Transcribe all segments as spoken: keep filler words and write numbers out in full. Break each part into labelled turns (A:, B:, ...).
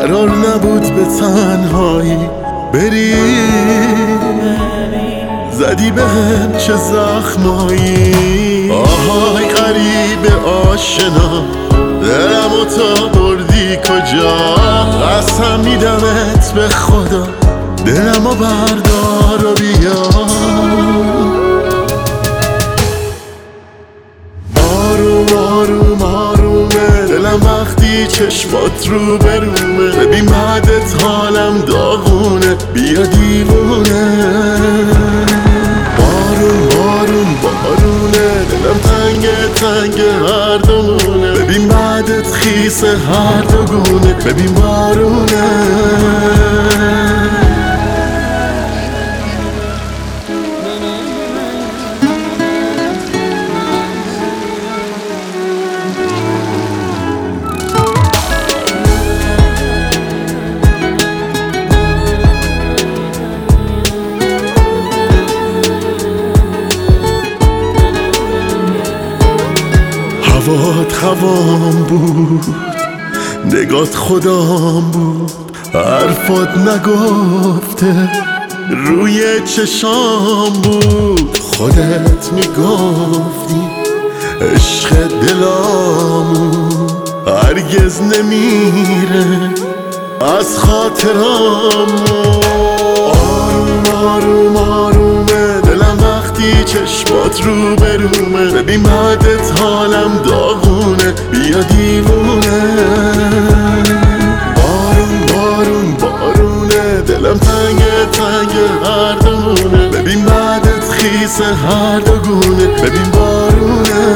A: قرار نبود به تنهایی بری، زدی بهم چه زخمایی. آهای غریب آشنا، دلمو تا بردی کجا؟ قسم میدمت به خدا، دلمو بردار و بیا. آروم آروم آرومه دلم وقتی چشمات رو برومه. ببین بعدت حالم داغونه، بیا دیوونه. بارون بارون بارونه، دلم تنگ تنگ هر دومونه. ببین بعدت خیس هر دوگونه، ببین بارونه. هوات هوام بود، نگات خدام بود، حرفات نگفته روی چشام بود. خودت میگفتی عشق دلامون هرگز نمیره از خاطرامون. آروم آروم آرومه دلم وقتی چشمات رو برومه. ببین بعدت حالم داغونه، بیا دیوونه. بارون بارون بارونه، دلم تنگ تنگ هر دومونه. ببین بعدت خیس هر دوگونه، ببین بارونه.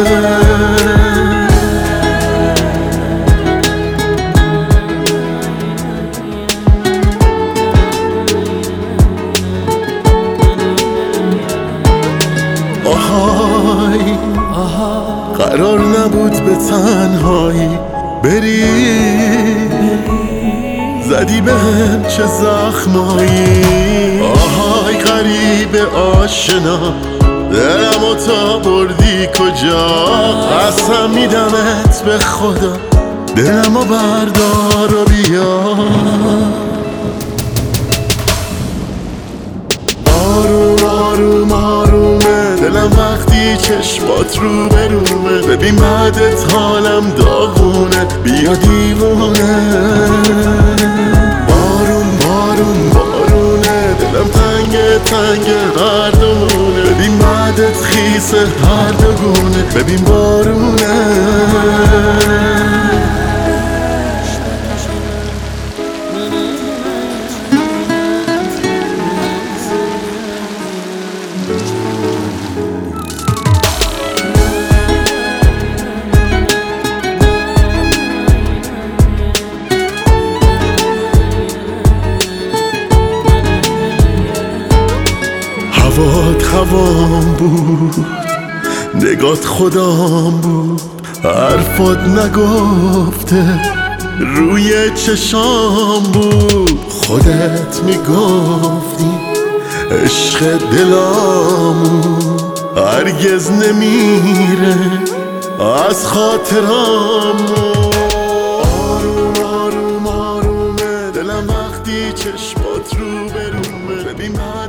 A: قرار نبود به تنهایی بری، زدی بهم چه زخمایی. آهای غریب آشنا، دلمو تا بردی کجا؟ قسم میدمت به خدا، دلمو بردار و بیا. آروم آروم آرومه دلم وقتی چشمات رو برومه. ببین بعدت حالم داغونه، بیا دیوونه. بارون بارون بارونه، دلم تنگ تنگ هر دومونه. ببین بعدت خیس هر دوگونه، ببین بارونه. هوات هوام بود، نگات خدام بود، حرفات نگفته روی چشام بود. خودت میگفتی عشق دلامون هرگز نمیره از خاطرامون. آروم آروم آرومه دلم وقتی چشمات رو برومه. ببین